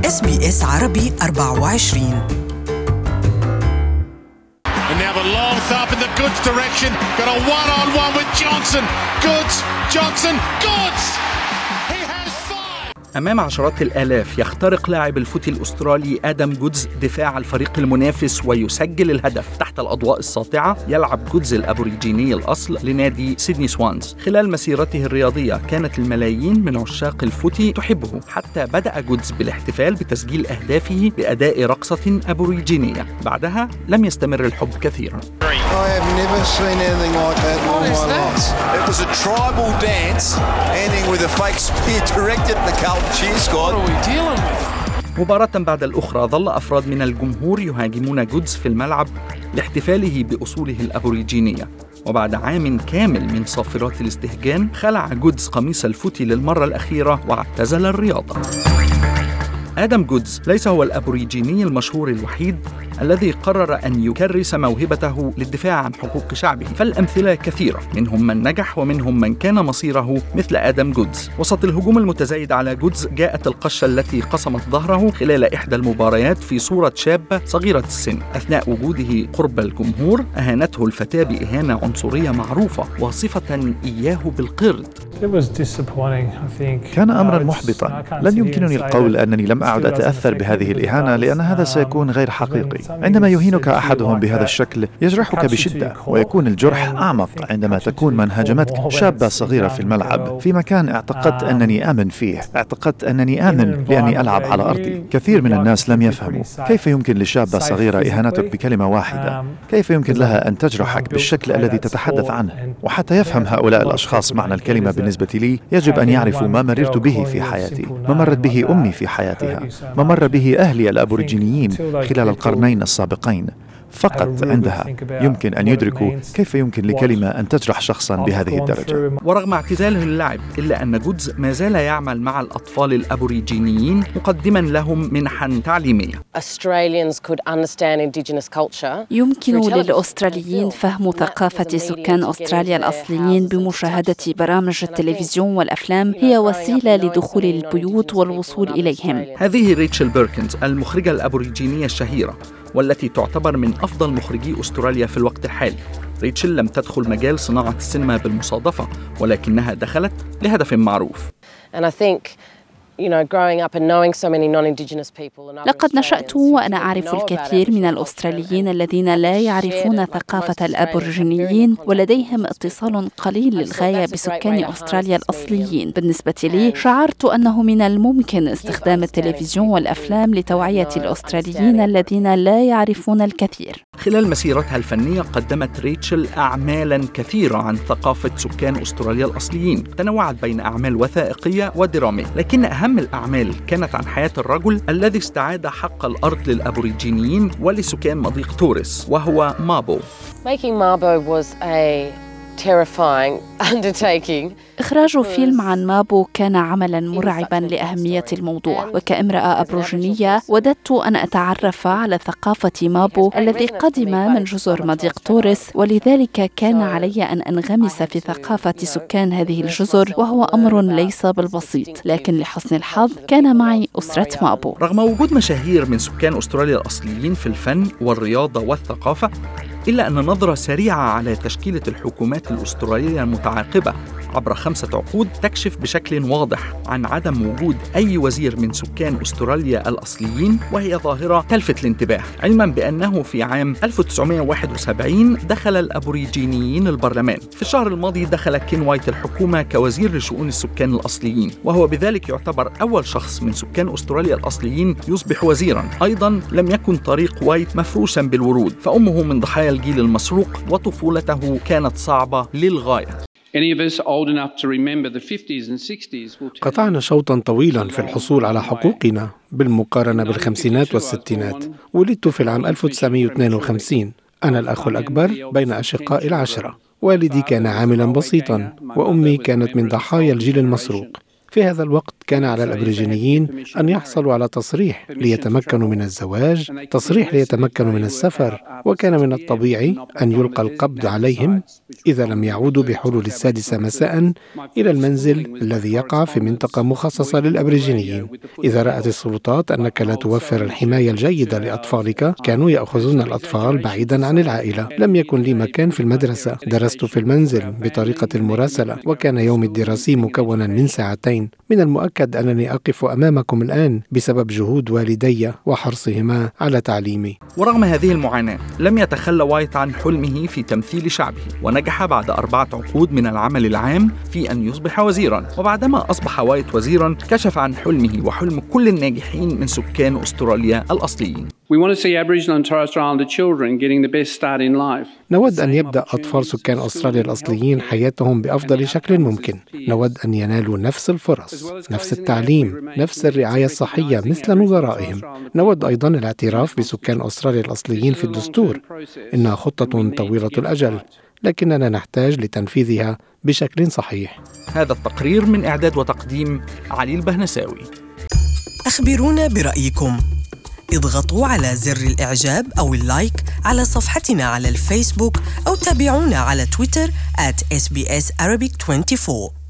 SBS عربي 24. And now the long thump in the Goods direction. Got a one-on-one with Johnson. Johnson, Goods! He has five! أمام عشرات الآلاف يخترق لاعب الفوتي الأسترالي آدم جودز دفاع الفريق المنافس ويسجل الهدف. تحت الأضواء الساطعة يلعب جودز الأبوريجيني الأصل لنادي سيدني سوانز. خلال مسيرته الرياضية كانت الملايين من عشاق الفوتي تحبه، حتى بدأ جودز بالاحتفال بتسجيل أهدافه بأداء رقصة أبوريجينية. بعدها لم يستمر الحب كثيرا. I have never seen anything like that in all my life. It was a tribal dance ending with a fake spear directed at the Carlton cheer squad. What are we dealing with? مباراة بعد الأخرى ظل أفراد من الجمهور يهاجمون جودز في الملعب لاحتفاله بأصوله الأبوريجينية. وبعد عام كامل من صافرات الاستهجان خلع جودز قميص الفوتي للمرة الأخيرة واعتزل الرياضة. آدم جودز ليس هو الأبوريجيني المشهور الوحيد الذي قرر أن يكرس موهبته للدفاع عن حقوق شعبه، فالأمثلة كثيرة، منهم من نجح ومنهم من كان مصيره مثل آدم جودز. وسط الهجوم المتزايد على جودز جاءت القشة التي قصمت ظهره خلال إحدى المباريات في صورة شابة صغيرة السن. أثناء وجوده قرب الجمهور أهانته الفتاة بإهانة عنصرية معروفة واصفة إياه بالقرد. كان أمرا محبطا. لن يمكنني القول أنني لم أعد أتأثر بهذه الإهانة، لأن هذا سيكون غير حقيقي. عندما يهينك أحدهم بهذا الشكل يجرحك بشدة، ويكون الجرح أعمق عندما تكون من هاجمتك شابة صغيرة في الملعب في مكان اعتقدت أنني آمن فيه. اعتقدت أنني آمن لأني ألعب على أرضي. كثير من الناس لم يفهموا كيف يمكن لشابة صغيرة إهانتك بكلمة واحدة، كيف يمكن لها أن تجرحك بالشكل الذي تتحدث عنه. وحتى يفهم هؤلاء الأشخاص معنى الكلمة بالنسبة لي، يجب أن يعرفوا ما مررت به في حياتي، ما مرت به أمي في حياتها، ما مر به أهلي الأبوريجينيين خلال القرنين السابقين. فقط عندها يمكن أن يدركوا كيف يمكن لكلمة أن تجرح شخصاً بهذه الدرجة. ورغم اعتزاله اللعب إلا أن جودز ما زال يعمل مع الأطفال الأبوريجينيين مقدماً لهم منحاً تعليمية. يمكن للأستراليين فهم ثقافة سكان أستراليا الأصليين بمشاهدة برامج التلفزيون والأفلام. هي وسيلة لدخول البيوت والوصول إليهم. هذه ريتشل بيركنز المخرجة الأبوريجينية الشهيرة، والتي تعتبر من أفضل مخرجي أستراليا في الوقت الحالي. ريتشل لم تدخل مجال صناعة السينما بالمصادفة، ولكنها دخلت لهدف معروف. لقد نشأت وأنا أعرف الكثير من الأستراليين الذين لا يعرفون ثقافة الأبوريجينيين، ولديهم اتصال قليل للغاية بسكان أستراليا الأصليين. بالنسبة لي شعرت أنه من الممكن استخدام التلفزيون والأفلام لتوعية الأستراليين الذين لا يعرفون الكثير. خلال مسيرتها الفنية قدمت ريتشل أعمالاً كثيرة عن ثقافة سكان أستراليا الأصليين، تنوعت بين أعمال وثائقية ودرامية، لكن أهم الأعمال كانت عن حياة الرجل الذي استعاد حق الأرض للأبوريجينيين ولسكان مضيق توريس، وهو مابو. إخراج فيلم عن مابو كان عملاً مرعباً لأهمية الموضوع، وكامرأة أبوريجينية وددت أن أتعرف على ثقافة مابو الذي قدم من جزر مضيق توريس، ولذلك كان علي أن أنغمس في ثقافة سكان هذه الجزر، وهو أمر ليس بالبسيط، لكن لحسن الحظ كان معي أسرة مابو. رغم وجود مشاهير من سكان أستراليا الأصليين في الفن والرياضة والثقافة، إلا أن نظرة سريعة على تشكيلة الحكومات الأسترالية المتعاقبة عبر 5 عقود تكشف بشكل واضح عن عدم وجود أي وزير من سكان أستراليا الأصليين، وهي ظاهرة تلفت الانتباه، علما بأنه في عام 1971 دخل الأبوريجينيين البرلمان. في الشهر الماضي دخل كين وايت الحكومة كوزير لشؤون السكان الأصليين، وهو بذلك يعتبر أول شخص من سكان أستراليا الأصليين يصبح وزيراً. أيضاً لم يكن طريق وايت مفروشاً بالورود، فأمه من ضحايا الجيل المسروق وطفولته كانت صعبة للغاية. قطعنا شوطا طويلا في الحصول على حقوقنا بالمقارنة بالخمسينات والستينات. ولدت في العام 1952. أنا الأخ الأكبر بين أشقائي ال10. والدي كان عاملا بسيطا، وأمي كانت من ضحايا الجيل المسروق. في هذا الوقت كان على الأبريجينيين أن يحصلوا على تصريح ليتمكنوا من الزواج، تصريح ليتمكنوا من السفر، وكان من الطبيعي أن يلقى القبض عليهم إذا لم يعودوا بحلول 6 مساء إلى المنزل الذي يقع في منطقة مخصصة للأبريجينيين. إذا رأت السلطات أنك لا توفر الحماية الجيدة لأطفالك، كانوا يأخذون الأطفال بعيدا عن العائلة. لم يكن لي مكان في المدرسة، درست في المنزل بطريقة المراسلة، وكان يومي الدراسي مكونا من 2 ساعات. من المؤكد أنني أقف أمامكم الآن بسبب جهود والدي وحرصهما على تعليمي. ورغم هذه المعاناة لم يتخلى وايت عن حلمه في تمثيل شعبه، ونجح بعد 4 عقود من العمل العام في أن يصبح وزيرا. وبعدما أصبح وايت وزيرا كشف عن حلمه وحلم كل الناجحين من سكان أستراليا الأصليين. نود أن يبدأ أطفال سكان أستراليا الأصليين حياتهم بأفضل شكل ممكن. نود أن ينالوا نفس الفرص، نفس التعليم، نفس الرعاية الصحية مثل نظرائهم. نود أيضا الاعتراف بسكان أستراليا الأصليين في الدستور. إنها خطة طويلة الأجل، لكننا نحتاج لتنفيذها بشكل صحيح. هذا التقرير من إعداد وتقديم علي البهنساوي. أخبرونا برأيكم. اضغطوا على زر الإعجاب أو اللايك على صفحتنا على الفيسبوك، أو تابعونا على تويتر @SBS Arabic 24.